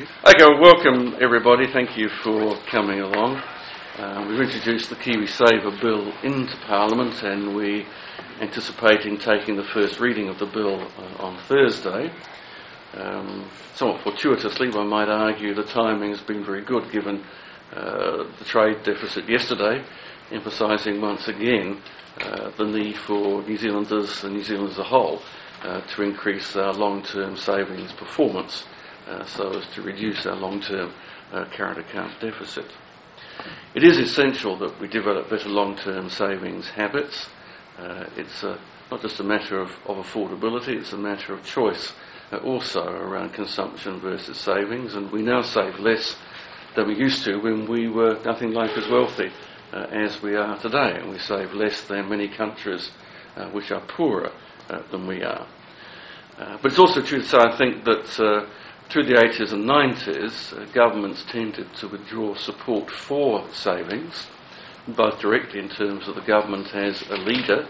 Okay, well, welcome everybody. Thank you for coming along. We've introduced the KiwiSaver bill into Parliament, and we're anticipating taking the first reading of the bill on Thursday. Somewhat fortuitously, one might argue, the timing has been very good given the trade deficit yesterday, emphasising once again the need for New Zealanders and New Zealand as a whole to increase our long-term savings performance so as to reduce our long-term current account deficit. It is essential that we develop better long-term savings habits. It's not just a matter of affordability, it's a matter of choice also around consumption versus savings, and we now save less than we used to when we were nothing like as wealthy as we are today, and we save less than many countries which are poorer than we are. But it's also true to say, I think, that through the 80s and 90s, governments tended to withdraw support for savings, both directly in terms of the government as a leader,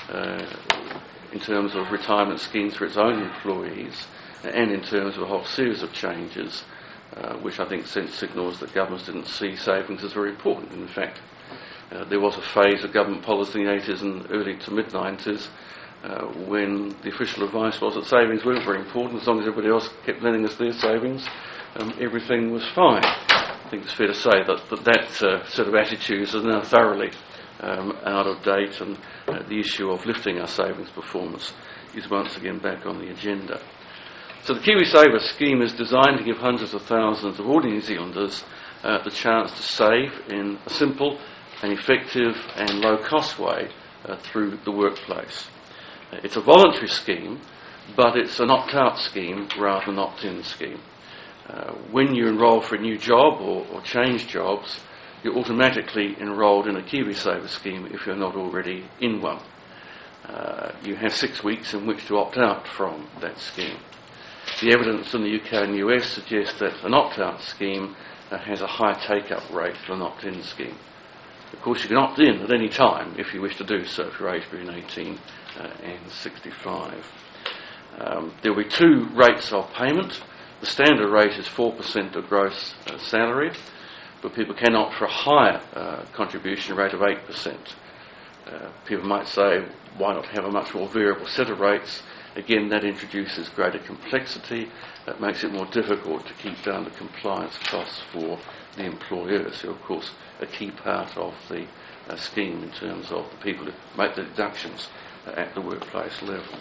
in terms of retirement schemes for its own employees, and in terms of a whole series of changes, which I think sent signals that governments didn't see savings as very important. In fact, there was a phase of government policy in the 80s and early to mid-90s when the official advice was that savings weren't very important. As long as everybody else kept lending us their savings, everything was fine. I think it's fair to say that set of attitudes is now thoroughly out of date, and the issue of lifting our savings performance is once again back on the agenda. So the KiwiSaver scheme is designed to give hundreds of thousands of ordinary New Zealanders the chance to save in a simple and effective and low-cost way through the workplace. It's a voluntary scheme, but it's an opt-out scheme rather than an opt-in scheme. When you enrol for a new job or change jobs, you're automatically enrolled in a KiwiSaver scheme if you're not already in one. You have 6 weeks in which to opt out from that scheme. The evidence in the UK and US suggests that an opt-out scheme has a higher take-up rate than an opt-in scheme. Of course, you can opt in at any time if you wish to do so, if you're aged between 18 and 65. There will be 2 rates of payment. The standard rate is 4% of gross salary, but people can opt for a higher contribution rate of 8%. People might say, why not have a much more variable set of rates? Again, that introduces greater complexity. That makes it more difficult to keep down the compliance costs for the employers, who are, of course, a key part of the scheme in terms of the people who make the deductions at the workplace level.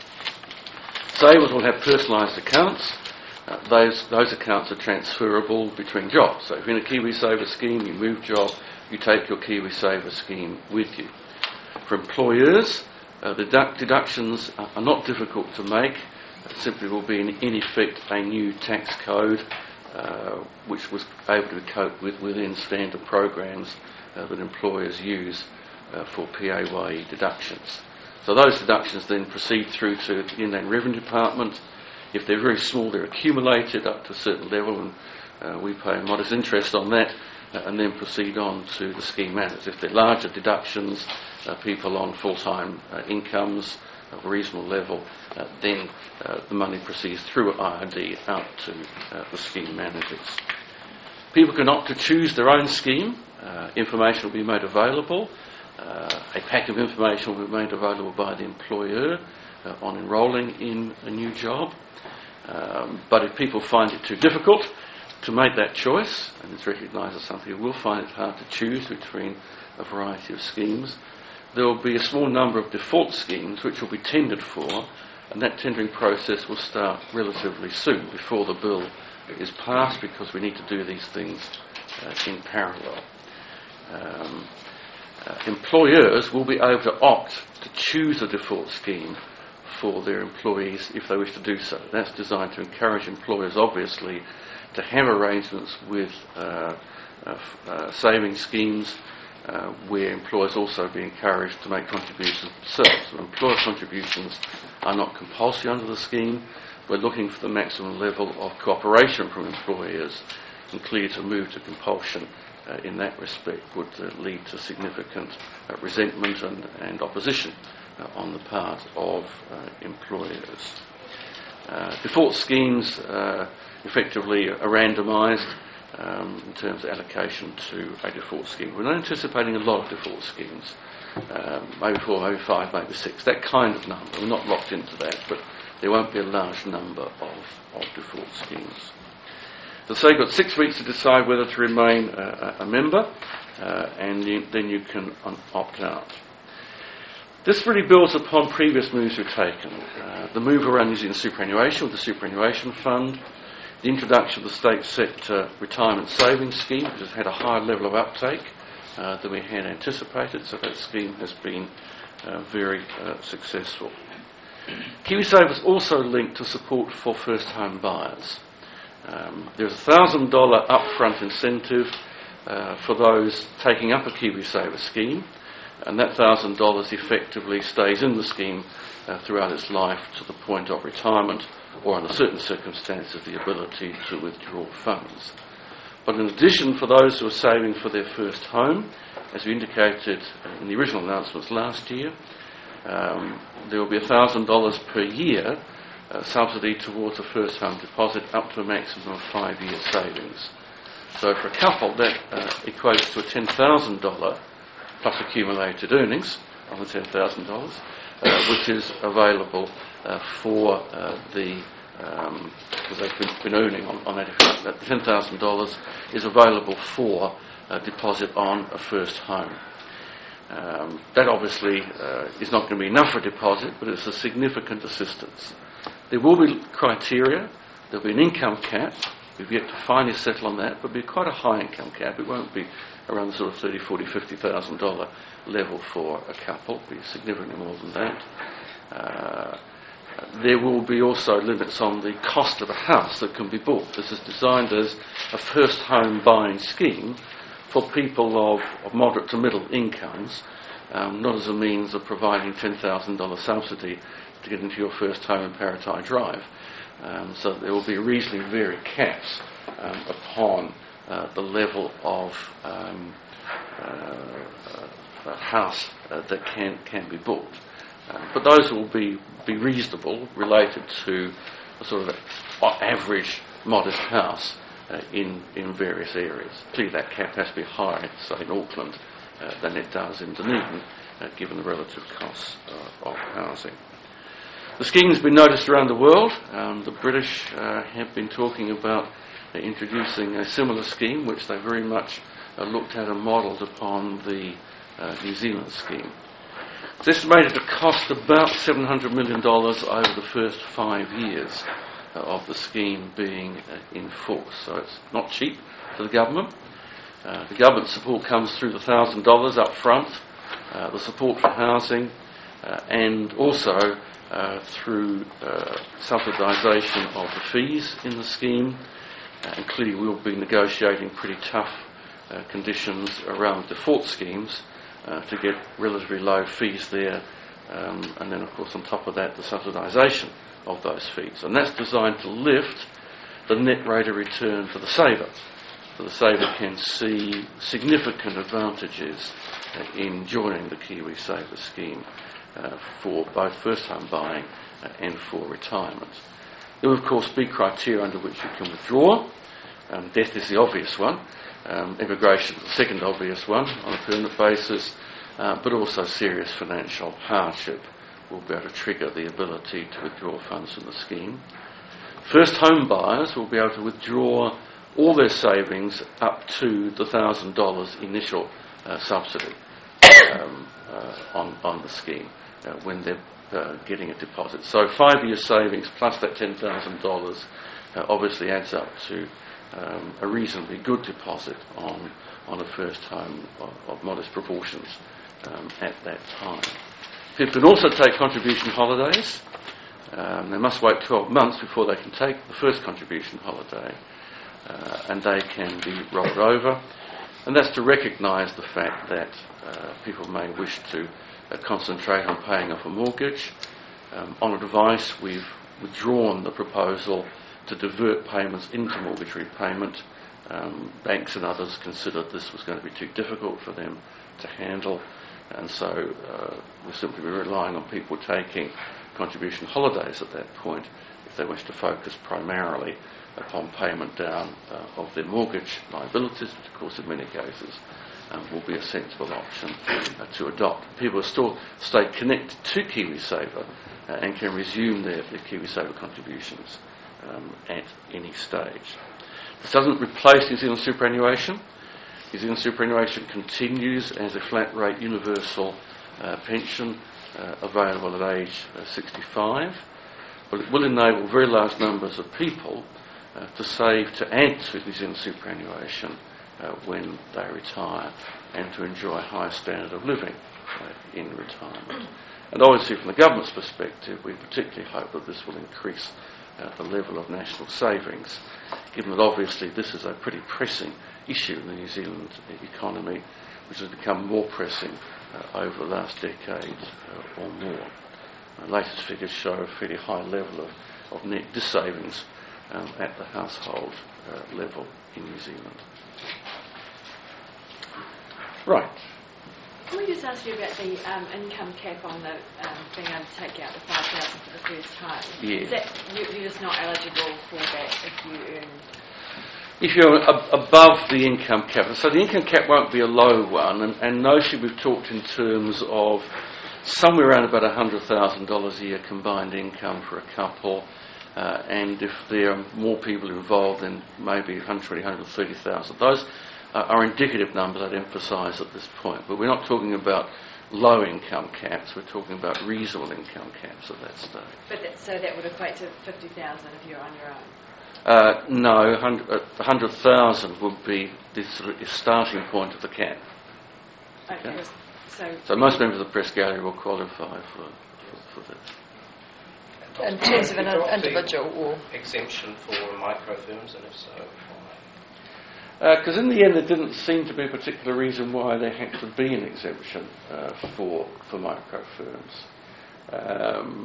Savers will have personalised accounts. Those accounts are transferable between jobs. So if you're in a KiwiSaver scheme, you move job, you take your KiwiSaver scheme with you. For employers, the deductions are not difficult to make. It simply will be in effect a new tax code which was able to be coped with within standard programs that employers use for PAYE deductions. So those deductions then proceed through to the Inland Revenue Department. If they're very small, they're accumulated up to a certain level, and we pay a modest interest on that, and then proceed on to the scheme managers. If they're larger deductions, people on full-time incomes of a reasonable level, then the money proceeds through IRD out to the scheme managers. People can opt to choose their own scheme. Information will be made available. A pack of information will be made available by the employer on enrolling in a new job. But if people find it too difficult to make that choice, and it's recognised as something who will find it hard to choose between a variety of schemes, there will be a small number of default schemes which will be tendered for, and that tendering process will start relatively soon, before the bill is passed, because we need to do these things in parallel. Employers will be able to opt to choose a default scheme for their employees if they wish to do so. That's designed to encourage employers, obviously, to have arrangements with saving schemes where employers also be encouraged to make contributions themselves. So employer contributions are not compulsory under the scheme. We're looking for the maximum level of cooperation from employers, and clearly to move to compulsion in that respect would lead to significant resentment and opposition on the part of employers. Default schemes effectively are randomised in terms of allocation to a default scheme. We're not anticipating a lot of default schemes, maybe 4, maybe 5, maybe 6, that kind of number. We're not locked into that, but there won't be a large number of default schemes. So you've got 6 weeks to decide whether to remain a member, and then you can opt out. This really builds upon previous moves we've taken. The move around using superannuation with the superannuation fund, the introduction of the state sector retirement savings scheme, which has had a higher level of uptake than we had anticipated, so that scheme has been very successful. KiwiSaver is also linked to support for first home buyers. There's a $1,000 upfront incentive for those taking up a KiwiSaver scheme, and that $1,000 effectively stays in the scheme throughout its life to the point of retirement, or under certain circumstances the ability to withdraw funds. But in addition, for those who are saving for their first home, as we indicated in the original announcements last year, there will be $1,000 per year subsidy towards a first home deposit up to a maximum of 5 years savings. So for a couple, that equates to a $10,000 plus accumulated earnings on the $10,000, which is available for because they've been earning on that. That $10,000 is available for a deposit on a first home. That obviously is not going to be enough for a deposit, but it's a significant assistance. There will be criteria. There'll be an income cap. We've yet to finally settle on that, but it'll be quite a high income cap. It won't be around the sort of $30,000, $40,000, $50,000 level for a couple. It'll be significantly more than that. There will be also limits on the cost of a house that can be bought. This is designed as a first home buying scheme for people of moderate to middle incomes, not as a means of providing $10,000 subsidy to get into your first home in Paratai Drive. So there will be reasonably varied caps upon the level of a house that can be bought. But those will be reasonable, related to a sort of average modest house in various areas. Clearly that cap has to be higher, say in Auckland, than it does in Dunedin, given the relative costs of housing. The scheme has been noticed around the world. The British have been talking about introducing a similar scheme, which they very much looked at and modelled upon the New Zealand scheme. It's estimated to cost about $700 million over the first 5 years of the scheme being in force. So it's not cheap to the government. The government support comes through the $1,000 up front, the support for housing, and also through subsidisation of the fees in the scheme. And clearly we'll be negotiating pretty tough conditions around default schemes to get relatively low fees there, and then of course on top of that the subsidisation of those fees. And that's designed to lift the net rate of return for the saver. So the saver can see significant advantages in joining the KiwiSaver scheme for both first home buying and for retirement. There will of course be criteria under which you can withdraw. Death is the obvious one. Immigration is the second obvious one on a permanent basis, but also serious financial hardship will be able to trigger the ability to withdraw funds from the scheme. First home buyers will be able to withdraw all their savings up to the $1,000 initial subsidy on the scheme when they're getting a deposit. So 5 year savings plus that $10,000 obviously adds up to a reasonably good deposit on a first home of modest proportions at that time. People can also take contribution holidays. They must wait 12 months before they can take the first contribution holiday, and they can be rolled over. And that's to recognise the fact that people may wish to concentrate on paying off a mortgage. On advice, we've withdrawn the proposal to divert payments into mortgage repayment. Banks and others considered this was going to be too difficult for them to handle, and so we'll simply be relying on people taking contribution holidays at that point if they wish to focus primarily upon payment down of their mortgage liabilities, which of course in many cases will be a sensible option to adopt. People will still stay connected to KiwiSaver and can resume their KiwiSaver contributions at any stage. This doesn't replace New Zealand superannuation. New Zealand superannuation continues as a flat rate universal pension available at age 65, but it will enable very large numbers of people to save to add to New Zealand superannuation when they retire and to enjoy a higher standard of living in retirement. And obviously from the government's perspective, we particularly hope that this will increase the level of national savings, given that obviously this is a pretty pressing issue in the New Zealand economy, which has become more pressing over the last decade or more. Latest figures show a fairly high level of net dissavings at the household level in New Zealand. Right. Can we just ask you about the income cap on the being able to take out the $5,000 for the first time? Yeah. Is that you're just not eligible for that if you earn? If you're above the income cap, so the income cap won't be a low one, and notionally we've talked in terms of somewhere around about $100,000 a year combined income for a couple, and if there are more people involved, then maybe 120,000, 130,000. Those are indicative numbers I'd emphasise at this point, but we're not talking about low income caps, we're talking about reasonable income caps at that stage. So that would equate to 50,000 if you're on your own? No, 100,000 would be the sort of starting point of the cap. Okay. So most members of the press gallery will qualify for this. In terms of an individual or exemption for micro firms, and if so, because in the end there didn't seem to be a particular reason why there had to be an exemption for micro firms.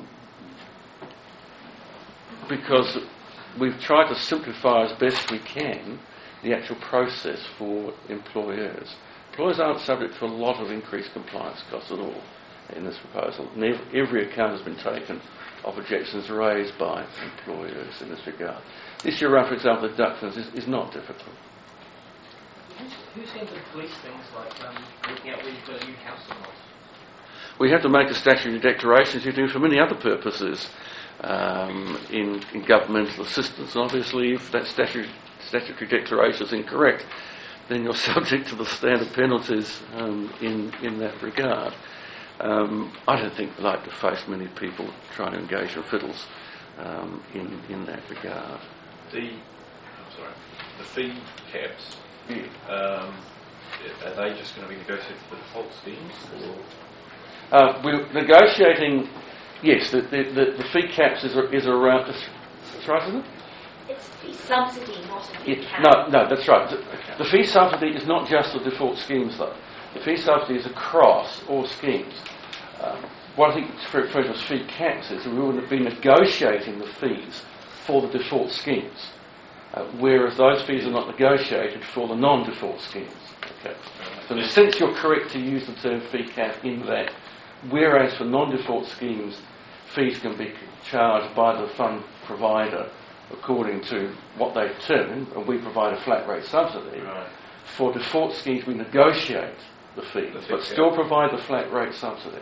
Because we've tried to simplify as best we can the actual process for employers. Employers aren't subject to a lot of increased compliance costs at all in this proposal. And every account has been taken of objections raised by employers in this regard. This year round, for example, the deductions is not difficult. Who's going to police things like looking at whether you've got a new house or not? We have to make a statutory declaration, as you do for many other purposes in governmental assistance. And obviously, if that statutory declaration is incorrect, then you're subject to the standard penalties in that regard. I don't think we'd like to face many people trying to engage in fiddles in that regard. The fee caps, are they just going to be negotiated for the default schemes? Or? We're negotiating, yes, the fee caps is around, that's right, isn't it? It's fee subsidy, not a fee cap. No, that's right. The fee subsidy is not just the default schemes, though. The fee subsidy is across all schemes. What I think referred to as fee caps is we would be negotiating the fees for the default schemes, whereas those fees are not negotiated for the non-default schemes. Okay. So in a sense you're correct to use the term fee cap in that, whereas for non-default schemes fees can be charged by the fund provider according to what they determine, and we provide a flat rate subsidy. Right. For default schemes we negotiate the fees, but still provide the flat rate subsidy.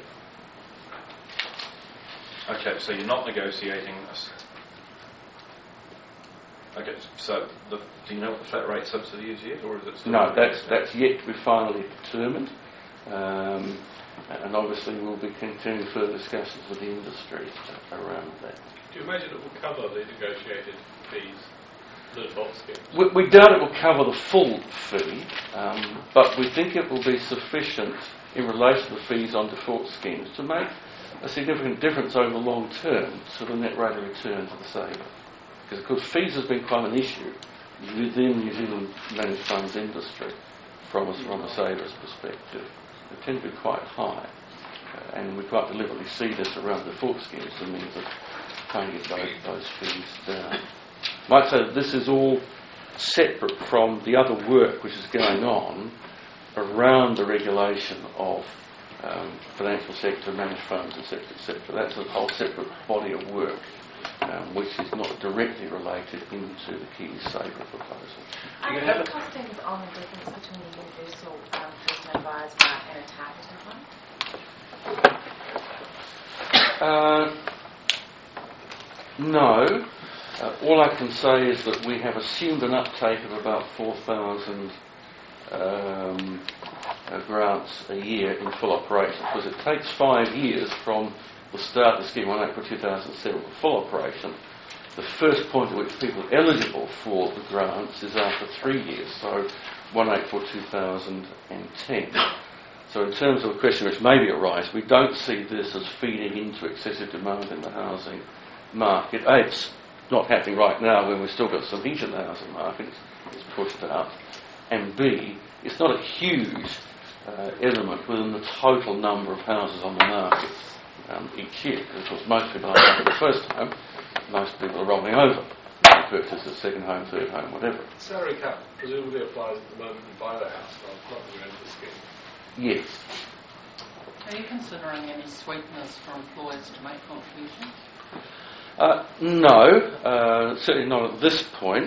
Okay, so you're not negotiating this. Okay, so do you know what the flat rate subsidy is yet, or is it still? No, that's yet to be finally determined, and obviously we'll be continuing further discussions with the industry around that. Do you imagine it will cover the negotiated fees, the default scheme? We doubt it will cover the full fee, but we think it will be sufficient in relation to the fees on default schemes to make a significant difference over the long term to the net rate of return to the saver. Because of course fees has been quite an issue within the New Zealand managed funds industry from a saver's perspective. They tend to be quite high, and we quite deliberately see this around default schemes as a means of trying to get those fees down. I might say that this is all separate from the other work which is going on around the regulation of financial sector, managed funds, etc., etc. That's a whole separate body of work which is not directly related into the KiwiSaver proposal. Are there any costings on the difference between a universal person advisor and a targeted one? No. All I can say is that we have assumed an uptake of about 4,000 grants a year in full operation, because it takes 5 years from the start of the scheme on April 2007 for full operation. The first point at which people are eligible for the grants is after 3 years, so 1 April 2010. So in terms of a question which maybe arise, we don't see this as feeding into excessive demand in the housing market. A, it's not happening right now when we've still got some heat in the housing market, it's pushed out. And B, it's not a huge element within the total number of houses on the market each year, because of course most people aren't buying the first home, most people are rolling over. They purchase a second home, third home, whatever. Salary cap presumably applies at the moment you buy the house, not when you enter the scheme. Yes. Are you considering any sweeteners for employers to make contributions? No, certainly not at this point.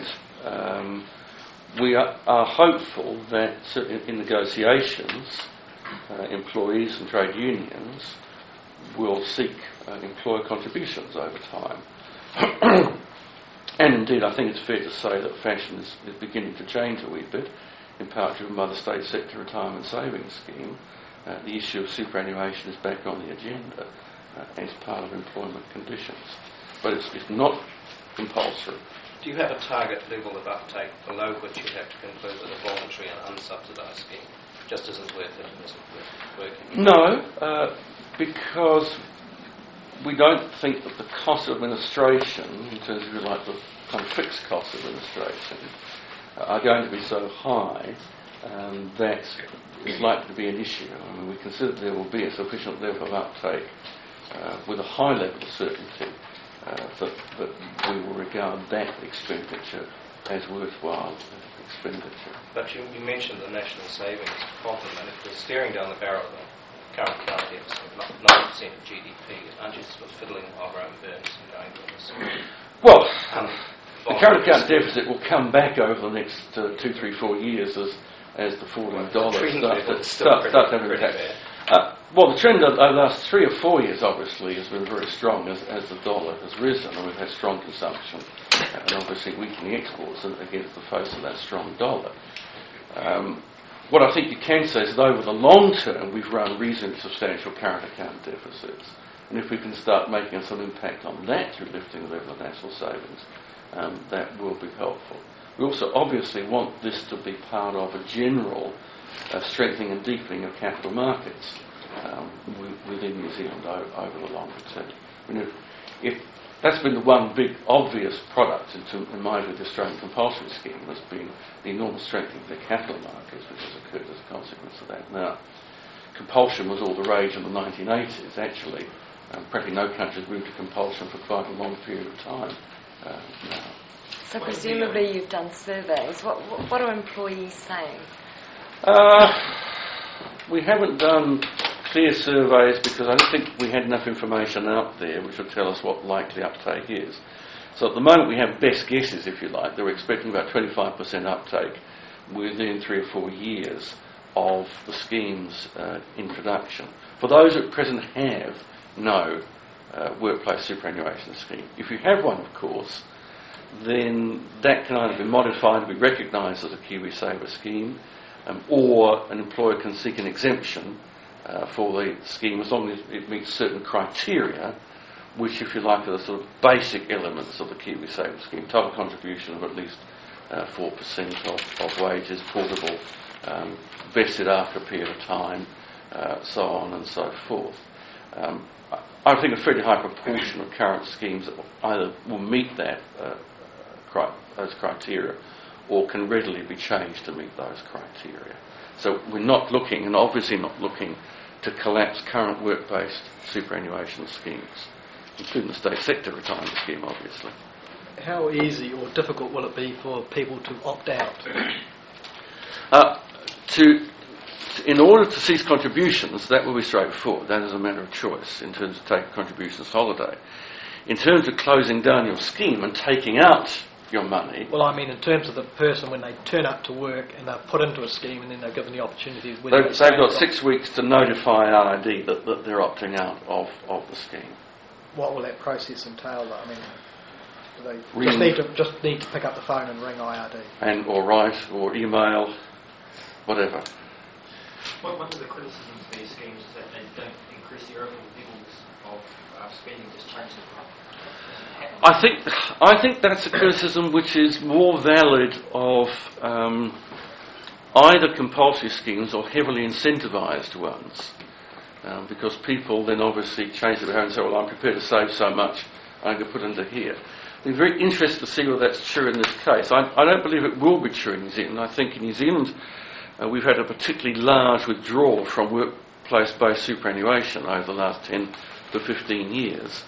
We are hopeful that in negotiations, employees and trade unions will seek employer contributions over time. And indeed, I think it's fair to say that fashion is beginning to change a wee bit, in part driven by the state sector retirement savings scheme. The issue of superannuation is back on the agenda as part of employment conditions. But it's not compulsory. Do you have a target level of uptake below which you'd have to conclude that a voluntary and unsubsidised scheme just isn't worth it and isn't working? No, because we don't think that the cost of administration, in terms of, if you like, the kind of fixed cost of administration, are going to be so high that it's likely to be an issue. I mean, we consider there will be a sufficient level of uptake with a high level of certainty that we will regard that expenditure as worthwhile expenditure. But you mentioned the national savings problem, and if we're staring down the barrel of the current deficit of 9% of GDP, aren't you sort of fiddling while Rome burns and going to this? Well, the current account deficit will come back over the next 2, 3, 4 years as the falling dollar starts having an impact. Well, the trend over the last 3 or 4 years, obviously, has been very strong as the dollar has risen, and we've had strong consumption, and obviously weakening exports against the face of that strong dollar. What I think you can say is that over the long term, we've run reasonably substantial current account deficits, and if we can start making some impact on that through lifting the level of national savings, that will be helpful. We also obviously want this to be part of a general strengthening and deepening of capital markets within New Zealand over the longer term. I mean, if that's been the one big obvious product in my view of the Australian compulsory scheme, has been the enormous strengthening of the capital markets which has occurred as a consequence of that. Now, compulsion was all the rage in the 1980s. Actually, practically no country's moved to compulsion for quite a long period of time now. So presumably you've done surveys. What are employees saying? We haven't done clear surveys because I don't think we had enough information out there which would tell us what likely uptake is. So at the moment we have best guesses, if you like. They're expecting about 25% uptake within 3 or 4 years of the scheme's introduction. For those who at present have no workplace superannuation scheme, if you have one, of course, then that can either be modified and be recognised as a KiwiSaver scheme, or an employer can seek an exemption for the scheme as long as it meets certain criteria, which, if you like, are the sort of basic elements of the KiwiSaver scheme. Total contribution of at least 4% of wages, portable, vested after a period of time, so on and so forth. I think a fairly high proportion of current schemes either will meet that those criteria or can readily be changed to meet those criteria. So we're not looking, and obviously not looking, to collapse current work-based superannuation schemes, including the state sector retirement scheme, obviously. How easy or difficult will it be for people to opt out? In order to cease contributions, that will be straightforward. That is a matter of choice in terms of taking contributions holiday. In terms of closing down your scheme and taking out your money, Well, I mean, in terms of the person when they turn up to work and they're put into a scheme and then they're given the opportunity of whether they've got 6 weeks to notify IID that they're opting out of the scheme. What will that process entail, though? I mean, do they Ring- just need to pick up the phone and ring IRD? And or write or email, whatever. One of the criticisms of these schemes is that they don't increase the overall levels of spending, just change the I think that's a criticism which is more valid of either compulsory schemes or heavily incentivised ones, because people then obviously change their behaviour and say, well, I'm prepared to save so much, I'm going to put into here. I'd be very interested to see whether that's true in this case. I don't believe it will be true in New Zealand. I think in New Zealand we've had a particularly large withdrawal from workplace-based superannuation over the last 10 to 15 years.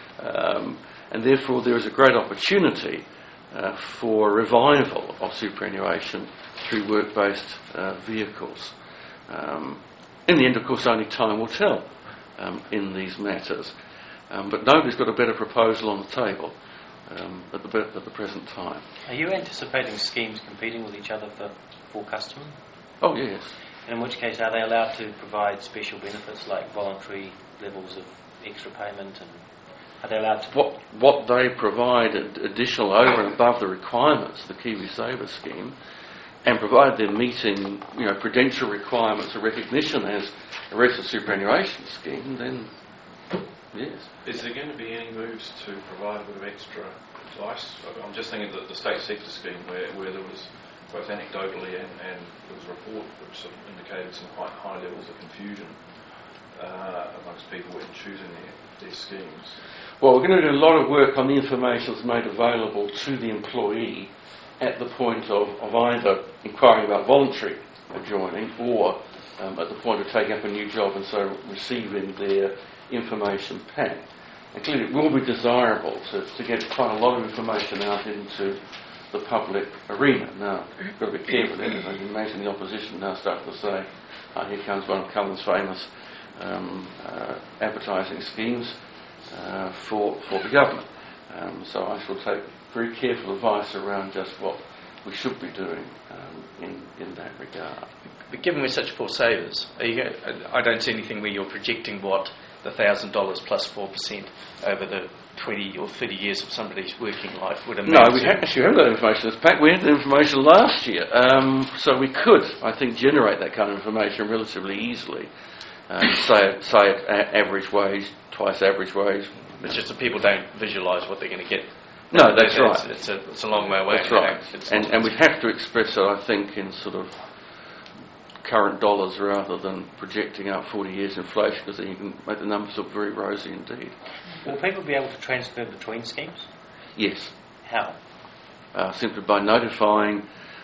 And therefore there is a great opportunity for revival of superannuation through work-based vehicles. In the end, of course, only time will tell in these matters. But nobody's got a better proposal on the table at the present time. Are you anticipating schemes competing with each other for full customers? Oh, yes. And in which case, are they allowed to provide special benefits like voluntary levels of extra payment, and are they allowed to... What they provide additional over and above the requirements of the KiwiSaver scheme, and provide they're meeting, prudential requirements of recognition as a registered superannuation scheme, then yes. Is there going to be any moves to provide a bit of extra advice? I'm just thinking that the state sector scheme where there was both anecdotally and there was a report which sort of indicated some quite high levels of confusion amongst people when choosing their schemes. Well, we're going to do a lot of work on the information that's made available to the employee at the point of either inquiring about voluntary joining or at the point of taking up a new job and so receiving their information pack. And clearly it will be desirable to get quite a lot of information out into the public arena. Now, you've got to be careful then, because you imagine the opposition now starting to say, here comes one of Cullen's famous advertising schemes for the government. So I shall take very careful advice around just what we should be doing in that regard. But given we're such poor savers, I don't see anything where you're projecting what the $1,000 plus 4% over the 20 or 30 years of somebody's working life would amount to. No, we actually haven't got information in this pack. We had the information last year, so we could, I think, generate that kind of information relatively easily. Say at average wage, twice average wage. It's just that people don't visualise what they're going to get. No, that's right. It's a long way away. That's right. And we'd have to express it, I think, in sort of current dollars rather than projecting out 40 years inflation, because then you can make the numbers look very rosy indeed. Will people be able to transfer between schemes? Yes. How? Simply by notifying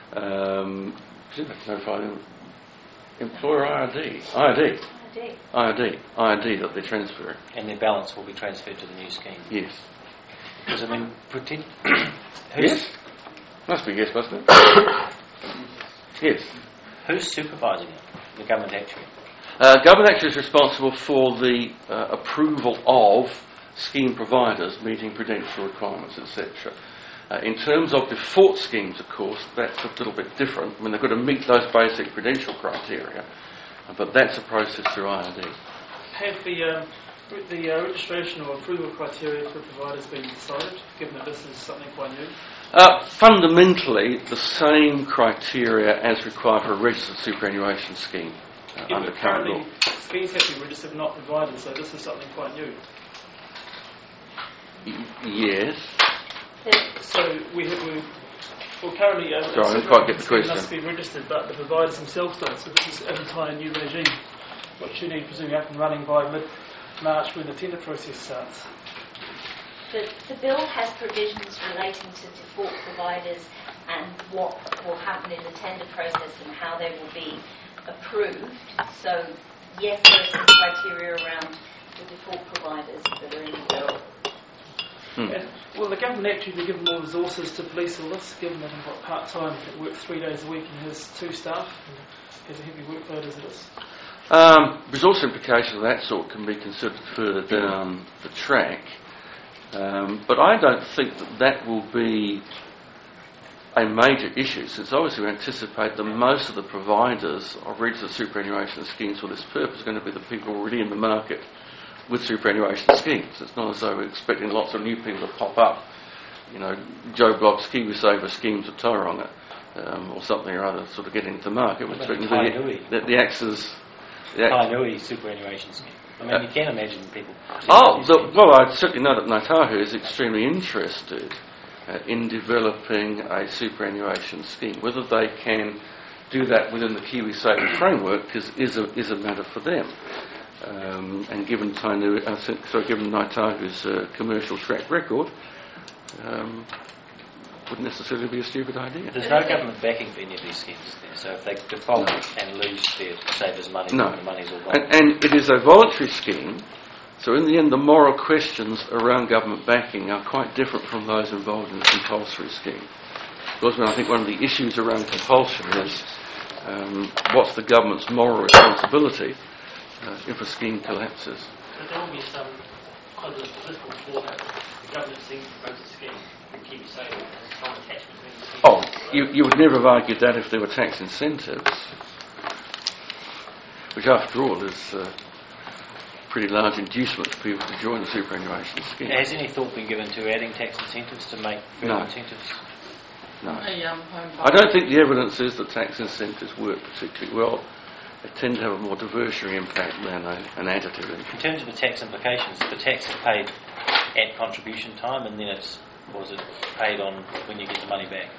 employer IRD that they're transferring. And their balance will be transferred to the new scheme? Yes. Because, I mean, yes? Must be yes, mustn't it? Yes. Who's supervising it? The government actuary? Government actuary is responsible for the approval of scheme providers meeting prudential requirements, etc. In terms of default schemes, of course, that's a little bit different. I mean, they've got to meet those basic prudential criteria, but that's a process through IRD. Have the registration or approval criteria for providers been decided, given that this is something quite new? Fundamentally, the same criteria as required for a registered superannuation scheme under current law. Schemes have to be registered, but not provided, so this is something quite new. Yes. So well, currently, sorry, I didn't quite get the question. Must be registered, but the providers themselves don't. So this is an entirely new regime, which should need presumably up and running by mid-March when the tender process starts. The bill has provisions relating to default providers and what will happen in the tender process and how they will be approved. So, yes, there are some criteria around the default providers that are in the bill. And, well, the government actually be given more resources to police all this, given that I've got part-time that works 3 days a week and has 2 staff and has a heavy workload as it is. Resource implications of that sort can be considered further down the track. But I don't think that will be a major issue, since obviously we anticipate that most of the providers of registered superannuation schemes for this purpose are going to be the people already in the market with superannuation schemes. It's not as though we're expecting lots of new people to pop up. Joe Block's KiwiSaver schemes at Tauranga, or something or other, sort of getting into the market. We're expecting the AXA's... Tainui superannuation scheme. I mean, you can imagine people... Well, I certainly know that Ngāi Tahu is extremely interested in developing a superannuation scheme. Whether they can do that within the KiwiSaver framework is a matter for them. And given Ngāi Tahu's commercial track record, wouldn't necessarily be a stupid idea. There's no government backing for any of these schemes, is there? So if they default and lose their savers' money, the money's all gone. And it is a voluntary scheme, so in the end the moral questions around government backing are quite different from those involved in the compulsory scheme. Because I think one of the issues around compulsion is what's the government's moral responsibility if a scheme collapses. But there will be some positive political fallout. The government seems to propose a scheme to keep saving as some attachment between the schemes. You would never have argued that if there were tax incentives, which after all is a pretty large inducement for people to join the superannuation scheme. Has any thought been given to adding tax incentives to make further incentives? No. I don't think the evidence is that tax incentives work particularly well. They tend to have a more diversionary impact than an additive impact. In terms of the tax implications, the tax is paid at contribution time, and then it's paid on when you get the money back?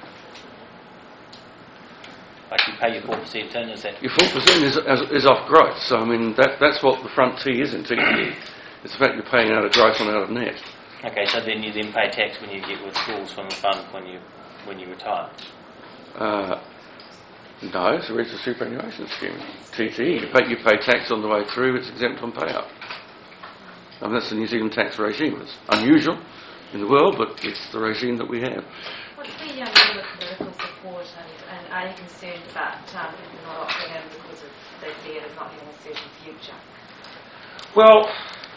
Like you pay your 4% in, is that... Your 4% is off gross, so I mean that's what the front T is in TPE. It's the fact you're paying out of gross and out of net. Okay, so then you pay tax when you get withdrawals from the fund when you retire? No, it's a registered superannuation scheme. TTE, you pay tax on the way through, it's exempt on payout. I mean, that's the New Zealand tax regime. It's unusual in the world, but it's the regime that we have. What's the level of political support, and are you concerned about people not opting in because they see it as not having a certain future? Well,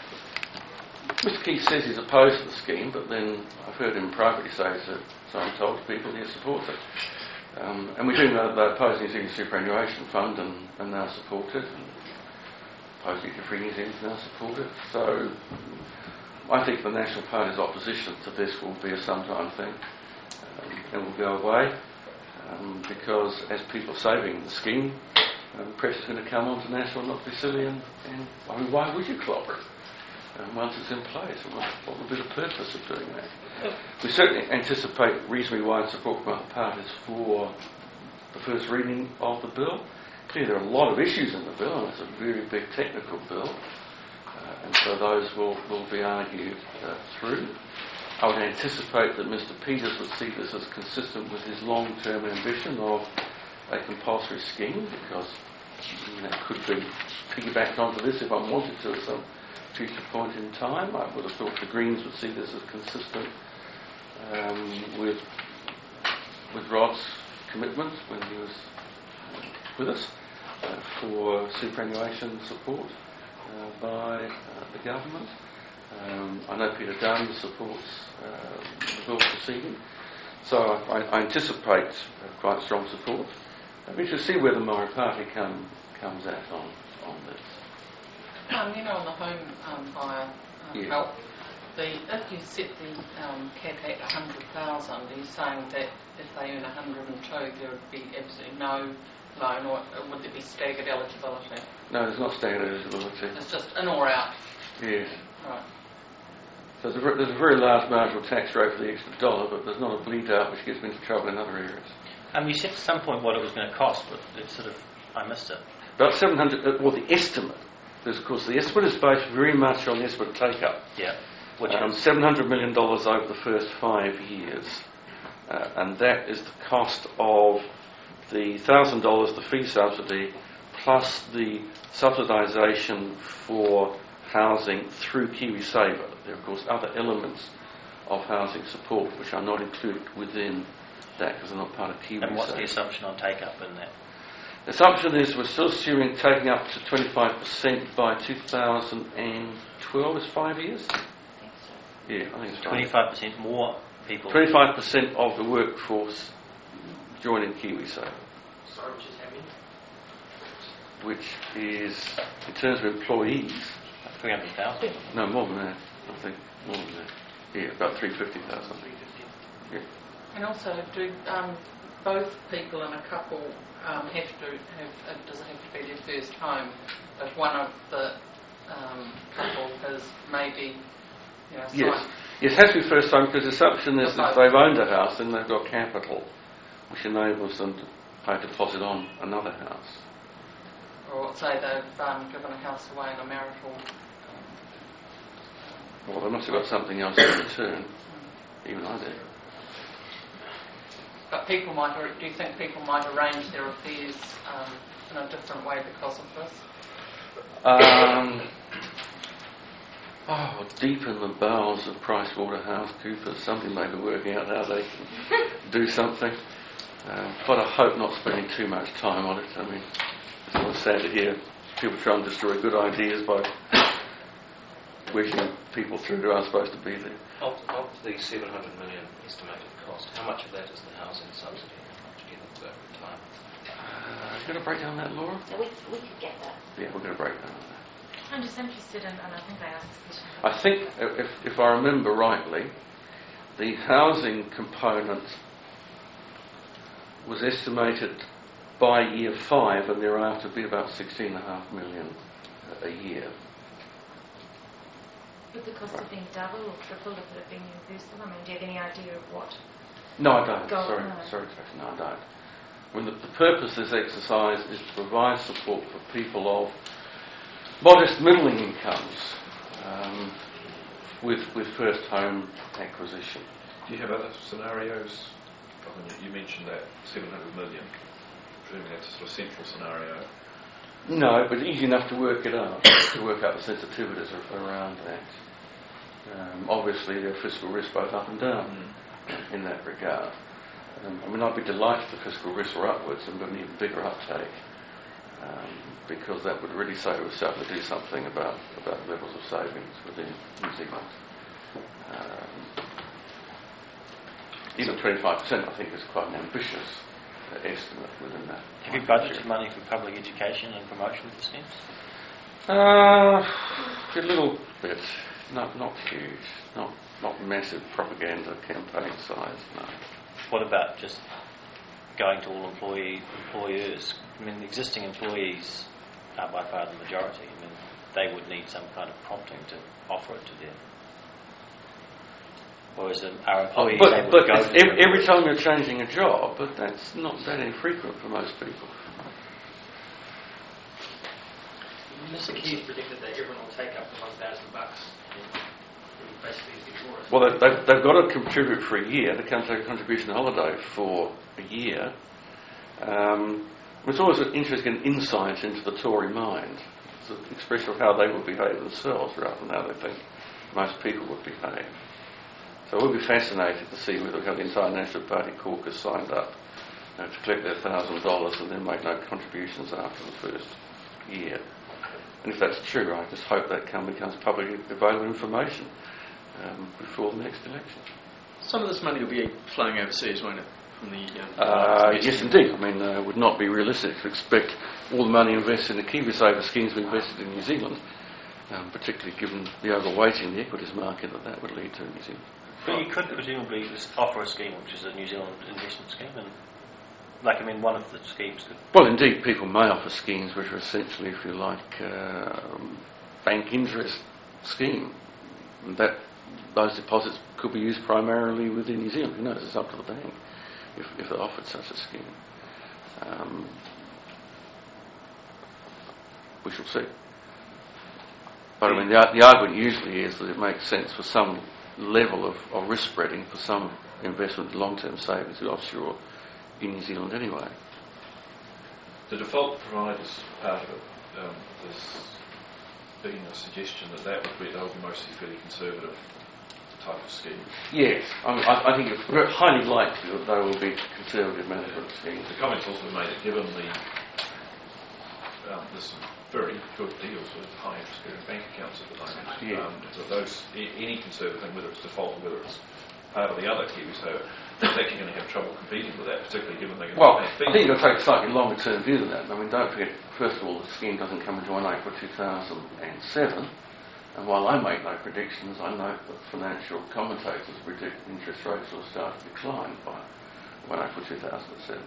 Mr Keith says he's opposed to the scheme, but then I've heard him privately say that, so I'm told to people, he supports it. And we do know that they oppose New Zealand Superannuation Fund and now support it, and oppose Nuclear Free New Zealand and now support it. So I think the National Party's opposition to this will be a sometime thing and will go away because as people are saving the scheme, pressure's going to come on to National not to be silly and I mean, why would you clobber it? Once it's in place, what would be the purpose of doing that? We certainly anticipate reasonably wide support from other parties for the first reading of the bill. Clearly there are a lot of issues in the bill, and it's a very big technical bill, and so those will be argued through. I would anticipate that Mr Peters would see this as consistent with his long-term ambition of a compulsory scheme, because that could be piggybacked onto this if one wanted to at some future point in time. I would have thought the Greens would see this as consistent with Rod's commitment when he was with us for superannuation support by the government. I know Peter Dunn supports the bill proceeding, so I anticipate quite strong support. We shall see where the Maori Party comes out on this. On the home buyer help, if you set the cap at 100,000, are you saying that if they earn 102, there would be absolutely no loan, or would there be staggered eligibility? No, there's not staggered eligibility. It's just in or out? Yes. Right. So there's a very large marginal tax rate for the extra dollar, but there's not a bleed out which gets me into trouble in other areas. You said at some point what it was going to cost, but I missed it. About 700, well, the estimate. Because, of course, the estimate is based very much on the estimate take-up. Yeah. Which $700 million over the first 5 years. And that is the cost of the $1,000, the fee subsidy, plus the subsidisation for housing through KiwiSaver. There are, of course, other elements of housing support which are not included within that because they're not part of KiwiSaver. And what's the assumption on take-up in that? The assumption is we're still assuming taking up to 25% by 2012 is 5 years. Yeah, I think it's right. 25% more people. 25% of the workforce joining KiwiSaver. Sorry, which is how many? Which is, in terms of employees, 300,000. no, more than that. I think more than that. Yeah, about 350,000. Yeah. And also, do both people and a couple have to have? Does it have to be their first home? If one of the couple has maybe, Yes. signed- Yes, it has to be first time because the assumption is that if they've owned a house, then they've got capital, which enables them to pay a deposit on another house. or say they've given a house away in a marital. Well, they must have got something else in return. Even I do. But people might. Do you think people might arrange their affairs in a different way because of this? Deep in the bowels of PricewaterhouseCoopers, somebody may be working out how they can do something. But I hope not spending too much time on it. I mean, it's sort of sad to hear people try and destroy good ideas by wishing people through who aren't supposed to be there. Of the 700 million estimated cost, how much of that is the housing subsidy? How much do you think over time? You got a breakdown on that, Laura? So we could get that. Yeah, we're going to break down on that. I'm just interested in, and I think I asked this question. I think, if I remember rightly, the housing component was estimated by year 5 and thereafter to be about 16.5 million a year. Would the cost have been double or triple if it had been universal? I mean, do you have any idea of what? No, I don't. No. Sorry, Tracy, no, I don't. When the purpose of this exercise is to provide support for people of modest middling incomes with first home acquisition. Do you have other scenarios? I mean, you mentioned that 700 million. Presumably that's a sort of central scenario. No, but easy enough to work it out, to work out the sensitivities around that. Obviously, there are fiscal risks both up and down in that regard. I mean, I'd be delighted if the fiscal risks were upwards and with an even bigger uptake, because that would really say we're starting to do something about levels of savings within New Zealand. Even 25%, I think, is quite an ambitious estimate within that. Have you budgeted money for public education and promotion of the schemes? A little bit, not huge, not massive propaganda campaign size. No. What about just going to all employers? I mean, the existing employees are by far the majority. I mean, they would need some kind of prompting to offer it to them. Or is our employees able to go to every time you're changing a job, but that's not that infrequent for most people. Mr. Keys predicted that everyone will take up the $1,000 and basically before us. Well, they've got to contribute for a year. They can't take a contribution holiday for a year. It's always an interesting insight into the Tory mind. It's an expression of how they would behave themselves rather than how they think most people would behave. So it would be fascinating to see whether the entire National Party caucus signed up to collect their $1,000 and then make no contributions after the first year. And if that's true, I just hope that becomes publicly available information before the next election. Some of this money will be flowing overseas, won't it? From the yes, indeed. I mean, it would not be realistic to expect all the money invested in the KiwiSaver schemes to be invested in New Zealand, particularly given the overweighting in the equities market that would lead to in New Zealand. But you could presumably offer a scheme which is a New Zealand investment scheme, and one of the schemes could... Well, indeed, people may offer schemes which are essentially, if you like, bank interest scheme. And those deposits could be used primarily within New Zealand. Who knows? It's up to the bank if they offered such a scheme. We shall see. But I mean, the argument usually is that it makes sense for some level of risk spreading for some investment long-term savings offshore in New Zealand anyway. The default providers part of it, there's been a suggestion that would be mostly fairly conservative type of scheme. Yes, I think it's very highly likely that they will be conservative management schemes. The comments also made that given the there's some very good deals with high interest bearing bank accounts at the moment. Yeah. So those, any Conservative thing, whether it's default or whether it's part of the other KiwiSaver, is actually going to have trouble competing with that, particularly given they're going Well, to I think you've got to take a slightly longer term view than that. I mean, don't forget, first of all, the scheme doesn't come into on April 2007. And while I make no predictions, I note that financial commentators predict interest rates will start to decline by April 2007.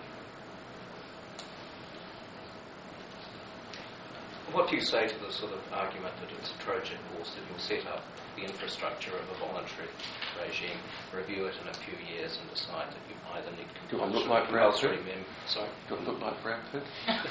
What do you say to the sort of argument that it's a Trojan horse that you'll set up the infrastructure of a voluntary regime, review it in a few years and decide that you either need Do I look like Brad Pitt? Sorry? Do I look like Brad Pitt?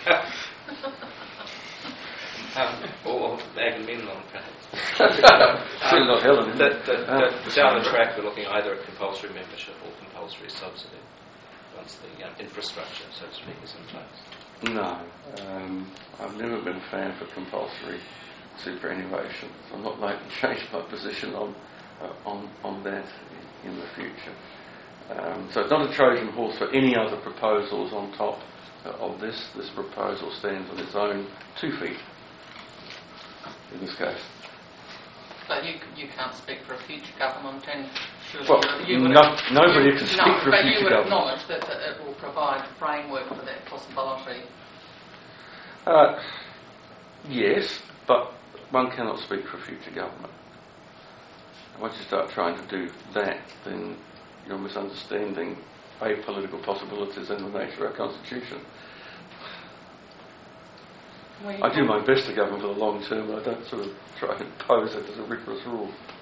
Or Agamemnon, perhaps. Still not Helen. Down the track, we're looking either at compulsory membership or compulsory subsidy once the infrastructure, so to speak, is in place. No, I've never been a fan for compulsory superannuation. So I'm not likely to change my position on that in the future. So it's not a Trojan horse for any other proposals on top of this. This proposal stands on its own 2 feet in this case. But you can't speak for a future government, and surely Well, you would nobody can speak for a but future you would government. acknowledge that it will provide a framework for that possibility. Yes, but one cannot speak for a future government. Once you start trying to do that, then you're misunderstanding apolitical possibilities and the nature of our constitution. I do my best to govern for the long term, but I don't sort of try and impose it as a rigorous rule.